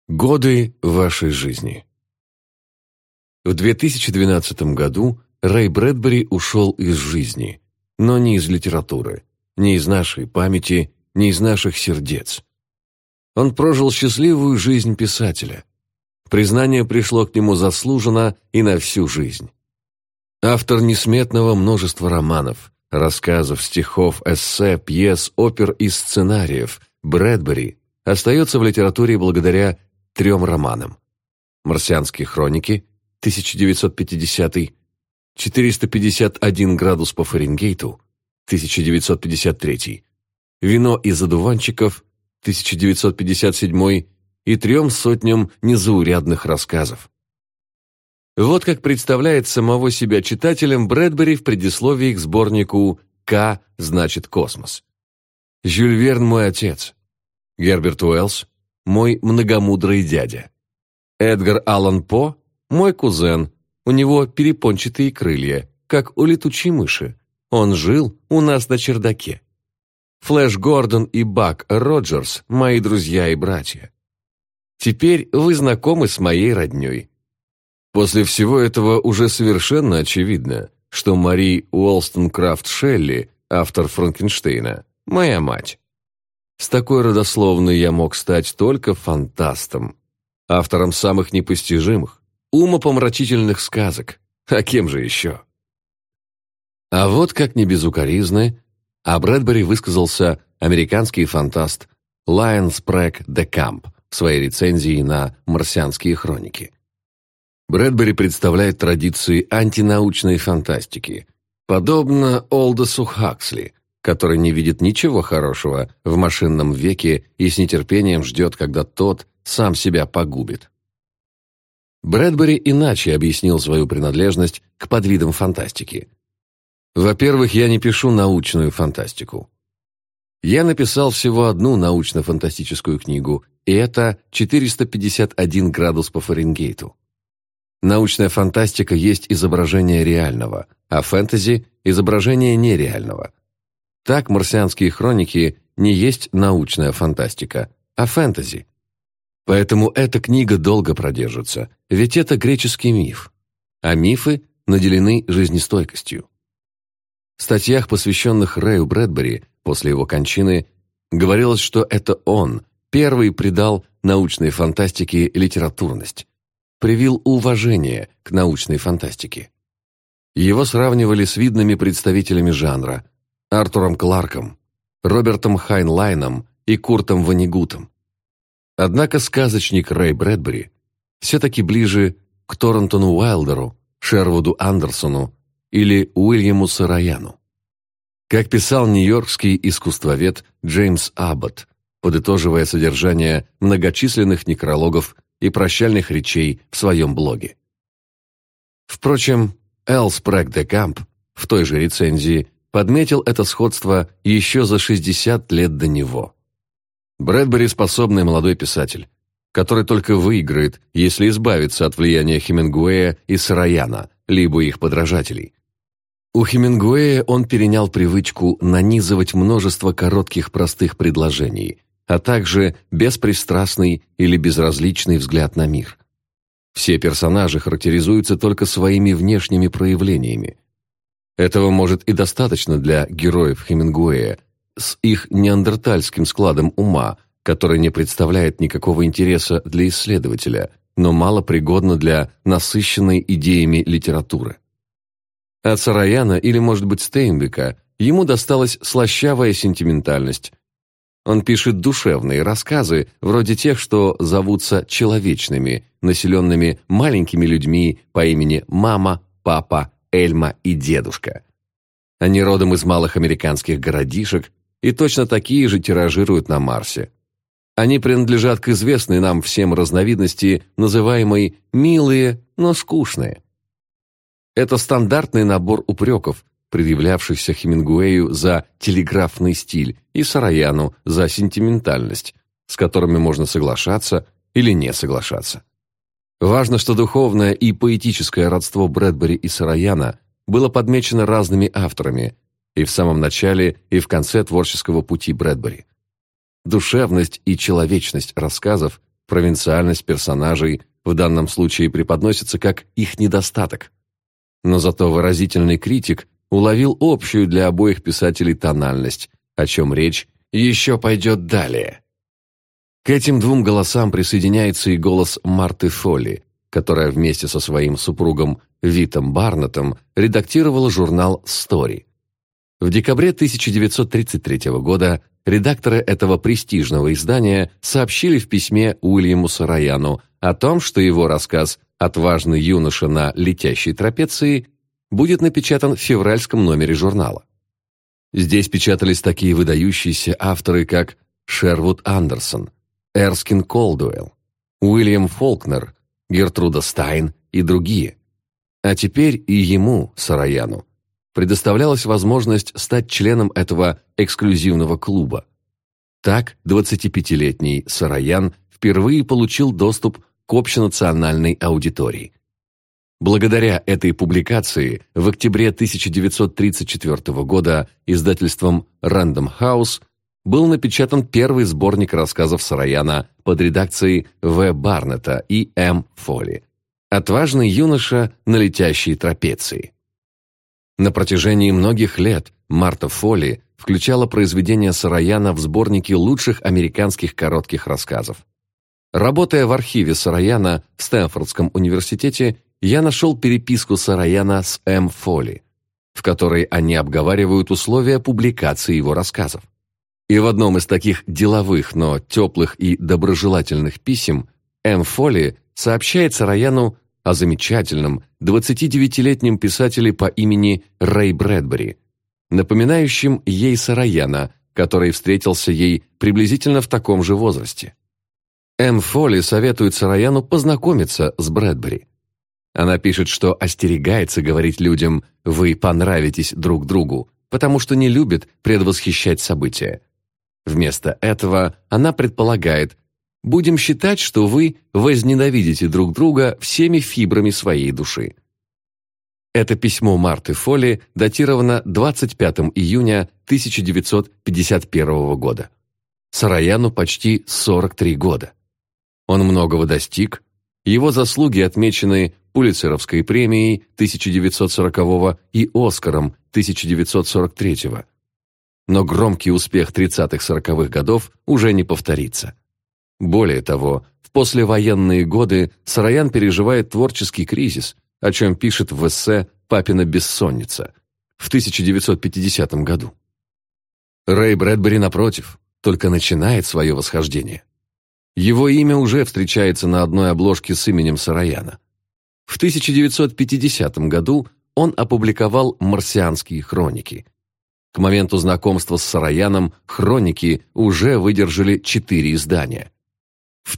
Годы вашей жизни. В 2012 году Рэй Брэдбери ушел из жизни, но не из литературы, не из нашей памяти, не из наших сердец. Он прожил счастливую жизнь писателя. Признание пришло к нему заслуженно и на всю жизнь. Автор несметного множества романов, рассказов, стихов, эссе, пьес, опер и сценариев, Брэдбери остается в литературе благодаря 3 романам: «Марсианские хроники» 1950, «451 градус по Фаренгейту» 1953, «Вино из одуванчиков» 1957 и 3 сотням незаурядных рассказов. Вот как представляет самого себя читателем Брэдбери в предисловии к сборнику «К значит космос». Жюль Верн – мой отец. Герберт Уэллс – мой многомудрый дядя. Эдгар Аллан По – мой кузен. У него перепончатые крылья, как у летучей мыши. Он жил у нас на чердаке. Флэш Гордон и Бак Роджерс – мои друзья и братья. Теперь вы знакомы с моей роднёй. После всего этого уже совершенно очевидно, что Мари Уолстонкрафт Шелли, автор Франкенштейна, моя мать. С такой родословной я мог стать только фантастом, автором самых непостижимых, умопомрачительных сказок. А кем же еще? А вот как не безукоризны о Брэдбери высказался американский фантаст Лайон Спрэг де Камп в своей рецензии на «Марсианские хроники». Брэдбери представляет традиции антинаучной фантастики, подобно Олдосу Хаксли, который не видит ничего хорошего в машинном веке и с нетерпением ждет, когда тот сам себя погубит. Брэдбери иначе объяснил свою принадлежность к подвидам фантастики. Во-первых, я не пишу научную фантастику. Я написал всего одну научно-фантастическую книгу, и это «451 градус по Фаренгейту». Научная фантастика есть изображение реального, а фэнтези – изображение нереального. Так «Марсианские хроники» не есть научная фантастика, а фэнтези. Поэтому эта книга долго продержится, ведь это греческий миф, а мифы наделены жизнестойкостью. В статьях, посвященных Рэю Брэдбери после его кончины, говорилось, что это он первый придал научной фантастике литературность, привил уважение к научной фантастике. Его сравнивали с видными представителями жанра Артуром Кларком, Робертом Хайнлайном и Куртом Воннегутом. Однако сказочник Рэй Брэдбери все-таки ближе к Торнтону Уайлдеру, Шервуду Андерсону или Уильяму Сараяну. Как писал нью-йоркский искусствовед Джеймс Абботт, подытоживая содержание многочисленных некрологов и прощальных речей в своем блоге. Впрочем, Л. Спрэг де Камп в той же рецензии подметил это сходство еще за 60 лет до него. Брэдбери – способный молодой писатель, который только выиграет, если избавиться от влияния Хемингуэя и Сараяна, либо их подражателей. У Хемингуэя он перенял привычку нанизывать множество коротких простых предложений, а также беспристрастный или безразличный взгляд на мир. Все персонажи характеризуются только своими внешними проявлениями. Этого может и достаточно для героев Хемингуэя с их неандертальским складом ума, который не представляет никакого интереса для исследователя, но мало пригодно для насыщенной идеями литературы. От Сараяна или, может быть, Стейнбека ему досталась слащавая сентиментальность. Он пишет душевные рассказы, вроде тех, что зовутся человечными, населенными маленькими людьми по имени мама, папа, Эльма и дедушка. Они родом из малых американских городишек и точно такие же тиражируют на Марсе. Они принадлежат к известной нам всем разновидности, называемой «милые, но скучные». Это стандартный набор упреков, предъявлявшихся Хемингуэю за телеграфный стиль и Сараяну за сентиментальность, с которыми можно соглашаться или не соглашаться. Важно, что духовное и поэтическое родство Брэдбери и Сараяна было подмечено разными авторами и в самом начале, и в конце творческого пути Брэдбери. Душевность и человечность рассказов Провинциальность персонажей в данном случае преподносится как их недостаток. Но зато выразительный критик уловил общую для обоих писателей тональность, о чем речь еще пойдет далее. К этим двум голосам присоединяется и голос Марты Фолли, которая вместе со своим супругом Витом Барнеттом редактировала журнал «Стори». В декабре 1933 года редакторы этого престижного издания сообщили в письме Уильяму Сараяну о том, что его рассказ «Отважный юноша на летящей трапеции» будет напечатан в февральском номере журнала. Здесь печатались такие выдающиеся авторы, как Шервуд Андерсон, Эрскин Колдуэлл, Уильям Фолкнер, Гертруда Стайн и другие. А теперь и ему, Сараяну, предоставлялась возможность стать членом этого эксклюзивного клуба. Так 25-летний Сараян впервые получил доступ к общенациональной аудитории. Благодаря этой публикации в октябре 1934 года издательством Random House был напечатан первый сборник рассказов Сараяна под редакцией В. Барнетта и М. Фолли «Отважный юноша на летящей трапеции». На протяжении многих лет Марта Фолли включала произведения Сараяна в сборники лучших американских коротких рассказов. Работая в архиве Сараяна в Стэнфордском университете, я нашел переписку Сараяна с М. Фолли, в которой они обговаривают условия публикации его рассказов. И в одном из таких деловых, но теплых и доброжелательных писем М. Фолли сообщает Сараяну о замечательном 29-летнем писателе по имени Рэй Брэдбери, напоминающем ей Сараяна, который встретился ей приблизительно в таком же возрасте. М. Фолли советует Сараяну познакомиться с Брэдбери. Она пишет, что остерегается говорить людям «вы понравитесь друг другу», потому что не любит предвосхищать события. Вместо этого она предполагает: «Будем считать, что вы возненавидите друг друга всеми фибрами своей души». Это письмо Марты Фолли датировано 25 июня 1951 года. Сараяну почти 43 года. Он многого достиг, его заслуги отмечены Пулитцеровской премией 1940 и Оскаром 1943. Но громкий успех 30-40-х годов уже не повторится. Более того, в послевоенные годы Сараян переживает творческий кризис, о чем пишет в эссе «Папина бессонница» в 1950 году. Рэй Брэдбери, напротив, только начинает свое восхождение. Его имя уже встречается на одной обложке с именем Сараяна. В 1950 году он опубликовал «Марсианские хроники». К моменту знакомства с Сараяном хроники уже выдержали 4 издания. В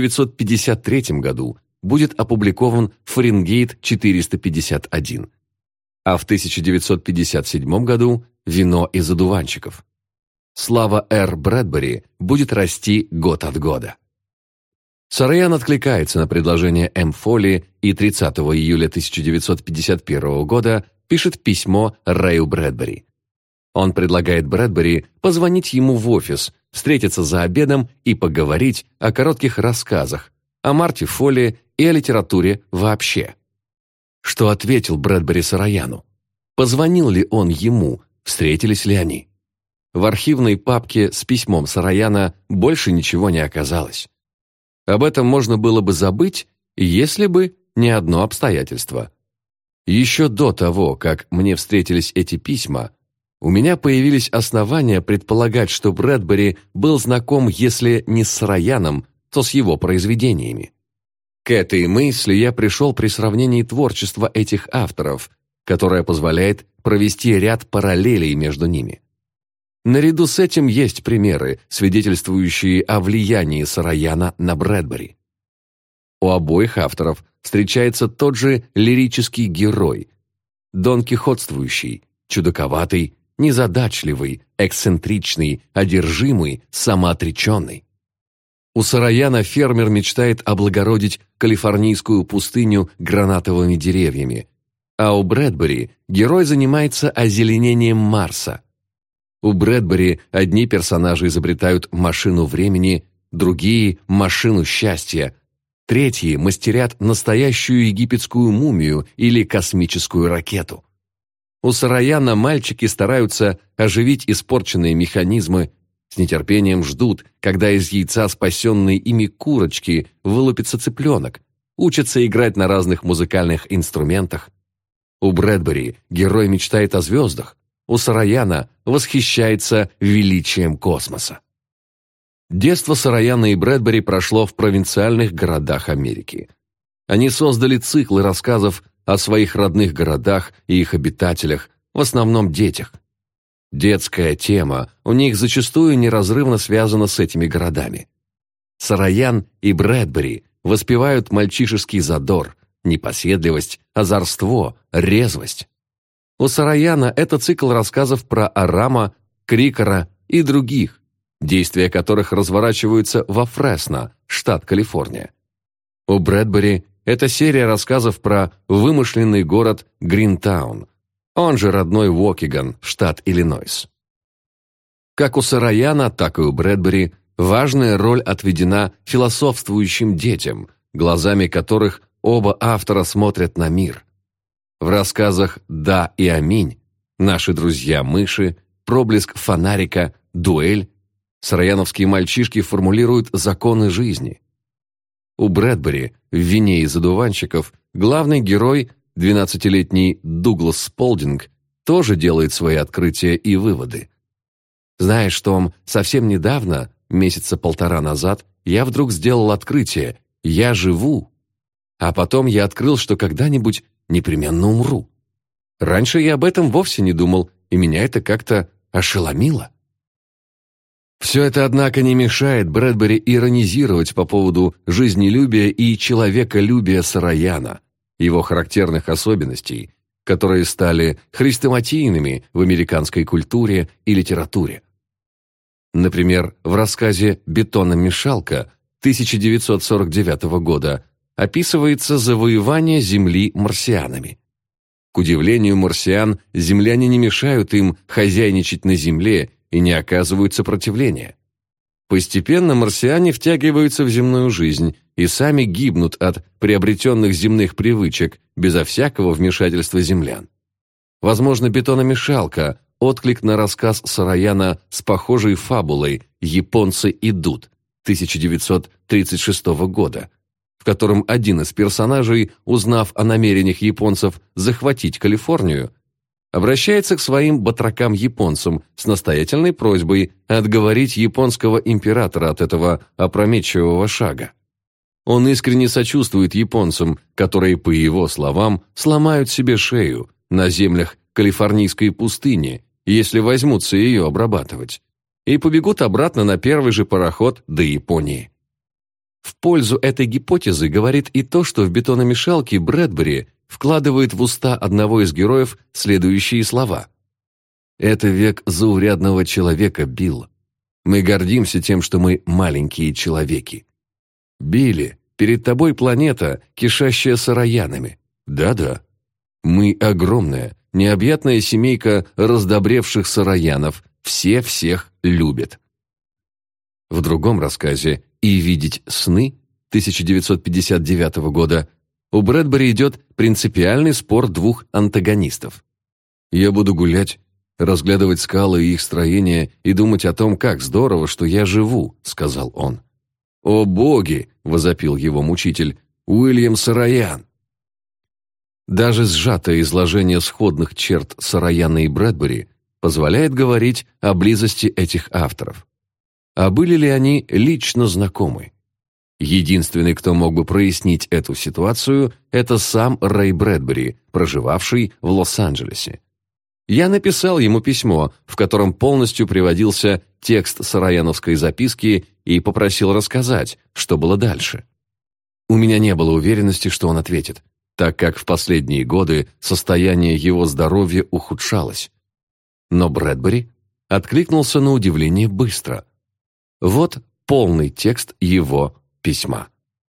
1953 году будет опубликован «Фаренгейт 451», а в 1957 году «Вино из одуванчиков». Слава Р. Брэдбери будет расти год от года. Сараян откликается на предложение М. Фолли и 30 июля 1951 года пишет письмо Рэю Брэдбери. Он предлагает Брэдбери позвонить ему в офис, встретиться за обедом и поговорить о коротких рассказах, о Марте Фолли и о литературе вообще. Что ответил Брэдбери Сараяну? Позвонил ли он ему? Встретились ли они? В архивной папке с письмом Сараяна больше ничего не оказалось. Об этом можно было бы забыть, если бы не одно обстоятельство. Еще до того, как мне встретились эти письма, у меня появились основания предполагать, что Брэдбери был знаком, если не с Сараяном, то с его произведениями. К этой мысли я пришел при сравнении творчества этих авторов, которое позволяет провести ряд параллелей между ними. Наряду с этим есть примеры, свидетельствующие о влиянии Сараяна на Брэдбери. У обоих авторов встречается тот же лирический герой, донкихотствующий, чудаковатый, незадачливый, эксцентричный, одержимый, самоотреченный. У Сараяна фермер мечтает облагородить калифорнийскую пустыню гранатовыми деревьями, а у Брэдбери герой занимается озеленением Марса. У Брэдбери одни персонажи изобретают машину времени, другие – машину счастья, третьи мастерят настоящую египетскую мумию или космическую ракету. У Сараяна мальчики стараются оживить испорченные механизмы, с нетерпением ждут, когда из яйца спасенной ими курочки вылупится цыпленок, учатся играть на разных музыкальных инструментах. У Брэдбери герой мечтает о звездах, у Сараяна восхищается величием космоса. Детство Сараяна и Брэдбери прошло в провинциальных городах Америки. Они создали циклы рассказов о своих родных городах и их обитателях, в основном детях. Детская тема у них зачастую неразрывно связана с этими городами. Сараян и Брэдбери воспевают мальчишеский задор, непоседливость, озорство, резвость. У Сараяна это цикл рассказов про Арама, Крикора и других, действия которых разворачиваются во Фресно, штат Калифорния. У Брэдбери это серия рассказов про вымышленный город Гринтаун, он же родной Уокиган, штат Иллинойс. Как у Сараяна, так и у Брэдбери важная роль отведена философствующим детям, глазами которых оба автора смотрят на мир. В рассказах «Да» и «Аминь», «Наши друзья-мыши», «Проблеск фонарика», «Дуэль» сараяновские мальчишки формулируют законы жизни. У Брэдбери в «Вине из одуванчиков» главный герой, 12-летний Дуглас Сполдинг, тоже делает свои открытия и выводы. Знаешь, Том, совсем недавно, месяца полтора назад, я вдруг сделал открытие «Я живу». А потом я открыл, что когда-нибудь непременно умру. Раньше я об этом вовсе не думал, и меня это как-то ошеломило. Все это, однако, не мешает Брэдбери иронизировать по поводу жизнелюбия и человеколюбия Сараяна, его характерных особенностей, которые стали хрестоматийными в американской культуре и литературе. Например, в рассказе «Бетономешалка» 1949 года описывается завоевание Земли марсианами. К удивлению марсиан, земляне не мешают им хозяйничать на Земле и не оказывают сопротивления. Постепенно марсиане втягиваются в земную жизнь и сами гибнут от приобретенных земных привычек безо всякого вмешательства землян. Возможно, «Бетономешалка» – отклик на рассказ Сараяна с похожей фабулой «Японцы идут» 1936 года, в котором один из персонажей, узнав о намерениях японцев захватить Калифорнию, обращается к своим батракам-японцам с настоятельной просьбой отговорить японского императора от этого опрометчивого шага. Он искренне сочувствует японцам, которые, по его словам, сломают себе шею на землях калифорнийской пустыни, если возьмутся ее обрабатывать, и побегут обратно на первый же пароход до Японии. В пользу этой гипотезы говорит и то, что в «Бетономешалке» Брэдбери вкладывает в уста одного из героев следующие слова. «Это век заурядного человека, Билл. Мы гордимся тем, что мы маленькие человеки. Билли, перед тобой планета, кишащая сараянами. Да-да. Мы огромная, необъятная семейка раздобревших сараянов. Все всех любят». В другом рассказе «И видеть сны» 1959 года у Брэдбери идет принципиальный спор двух антагонистов. «Я буду гулять, разглядывать скалы и их строение и думать о том, как здорово, что я живу», — сказал он. «О боги!» — возопил его мучитель. «Уильям Сараян!» Даже сжатое изложение сходных черт Сараяна и Брэдбери позволяет говорить о близости этих авторов. А были ли они лично знакомы? Единственный, кто мог бы прояснить эту ситуацию, это сам Рэй Брэдбери, проживавший в Лос-Анджелесе. Я написал ему письмо, в котором полностью приводился текст сараяновской записки и попросил рассказать, что было дальше. У меня не было уверенности, что он ответит, так как в последние годы состояние его здоровья ухудшалось. Но Брэдбери откликнулся на удивление быстро. Вот полный текст его письма.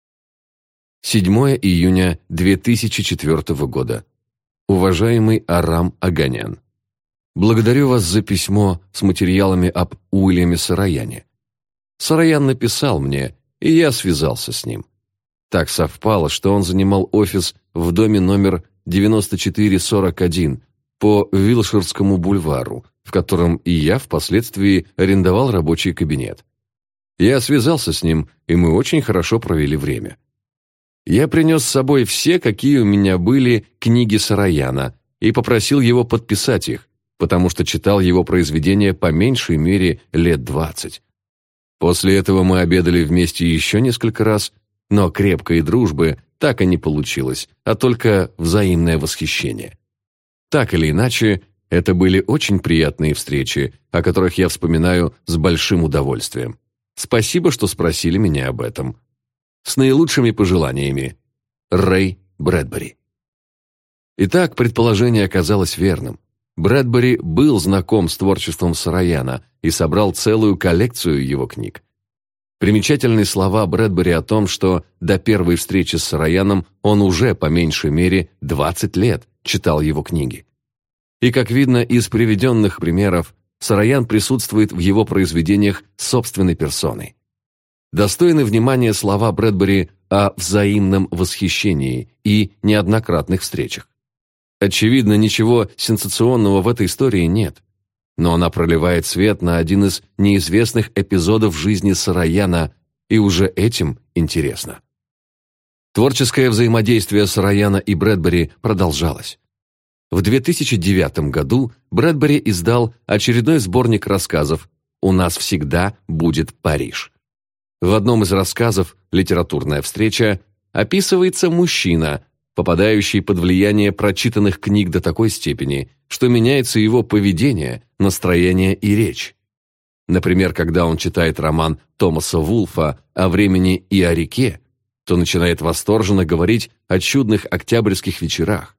7 июня 2004 года. Уважаемый Арам Аганян, благодарю вас за письмо с материалами об Уильяме Сараяне. Сараян написал мне, и я связался с ним. Так совпало, что он занимал офис в доме номер 9441 по Вилширскому бульвару, в котором и я впоследствии арендовал рабочий кабинет. Я связался с ним, и мы очень хорошо провели время. Я принес с собой все, какие у меня были, книги Сараяна, и попросил его подписать их, потому что читал его произведения по меньшей мере лет 20. После этого мы обедали вместе еще несколько раз, но крепкой дружбы так и не получилось, а только взаимное восхищение. Так или иначе, это были очень приятные встречи, о которых я вспоминаю с большим удовольствием. Спасибо, что спросили меня об этом. С наилучшими пожеланиями. Рэй Брэдбери. Итак, предположение оказалось верным. Брэдбери был знаком с творчеством Сараяна и собрал целую коллекцию его книг. Примечательны слова Брэдбери о том, что до первой встречи с Сараяном он уже, по меньшей мере, 20 лет читал его книги. И, как видно из приведенных примеров, Сараян присутствует в его произведениях собственной персоной. Достойны внимания слова Брэдбери о взаимном восхищении и неоднократных встречах. Очевидно, ничего сенсационного в этой истории нет, но она проливает свет на один из неизвестных эпизодов жизни Сараяна, и уже этим интересно. Творческое взаимодействие Сараяна и Брэдбери продолжалось. В 2009 году Брэдбери издал очередной сборник рассказов «У нас всегда будет Париж». В одном из рассказов «Литературная встреча» описывается мужчина, попадающий под влияние прочитанных книг до такой степени, что меняется его поведение, настроение и речь. Например, когда он читает роман Томаса Вулфа «О времени и о реке», то начинает восторженно говорить о чудных октябрьских вечерах.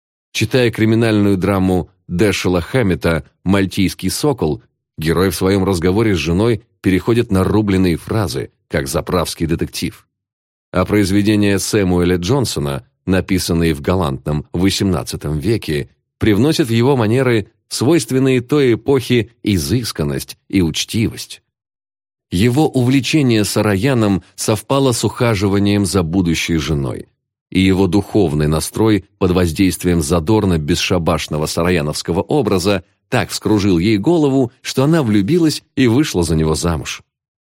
Читая криминальную драму Дэшела Хэммета «Мальтийский сокол», герой в своем разговоре с женой переходит на рубленые фразы, как заправский детектив. А произведения Сэмуэля Джонсона, написанные в галантном XVIII веке, привносят в его манеры свойственные той эпохе изысканность и учтивость. Его увлечение Сараяном совпало с ухаживанием за будущей женой, и его духовный настрой под воздействием задорно-бесшабашного сараяновского образа так вскружил ей голову, что она влюбилась и вышла за него замуж.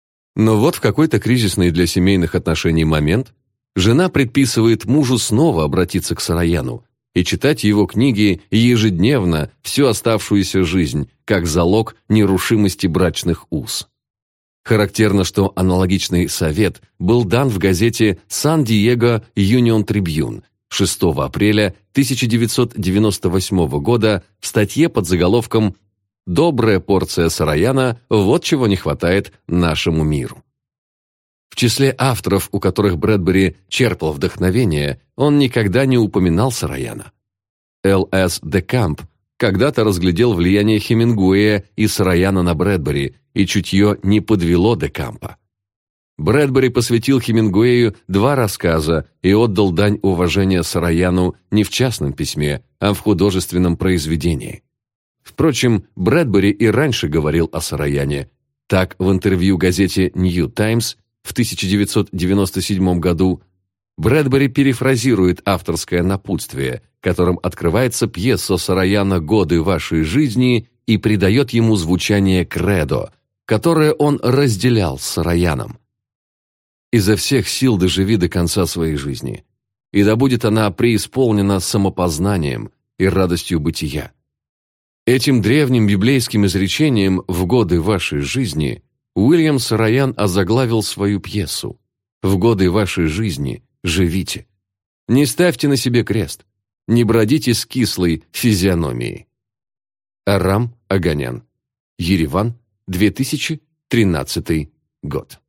Но вот в какой-то кризисный для семейных отношений момент жена предписывает мужу снова обратиться к Сараяну и читать его книги ежедневно всю оставшуюся жизнь, как залог нерушимости брачных уз. Характерно, что аналогичный совет был дан в газете «Сан-Диего Юнион Трибьюн» 6 апреля 1998 года в статье под заголовком «Добрая порция Сараяна – вот чего не хватает нашему миру». В числе авторов, у которых Брэдбери черпал вдохновение, он никогда не упоминал Сараяна. Л.С. де Камп когда-то разглядел влияние Хемингуэя и Сараяна на Брэдбери, и чутье не подвело де Кампа. Брэдбери посвятил Хемингуэю 2 рассказа и отдал дань уважения Сараяну не в частном письме, а в художественном произведении. Впрочем, Брэдбери и раньше говорил о Сараяне. Так, в интервью газете «Нью Таймс» в 1997 году Брэдбери перефразирует авторское напутствие, которым открывается пьеса Сараяна «Годы вашей жизни» и придает ему звучание кредо, которое он разделял с Сараяном. «Изо всех сил доживи до конца своей жизни, и да будет она преисполнена самопознанием и радостью бытия». Этим древним библейским изречением «в годы вашей жизни» Уильям Сараян озаглавил свою пьесу. «В годы вашей жизни живите. Не ставьте на себе крест, не бродите с кислой физиономией». Арам Аганян. Ереван, 2013 год.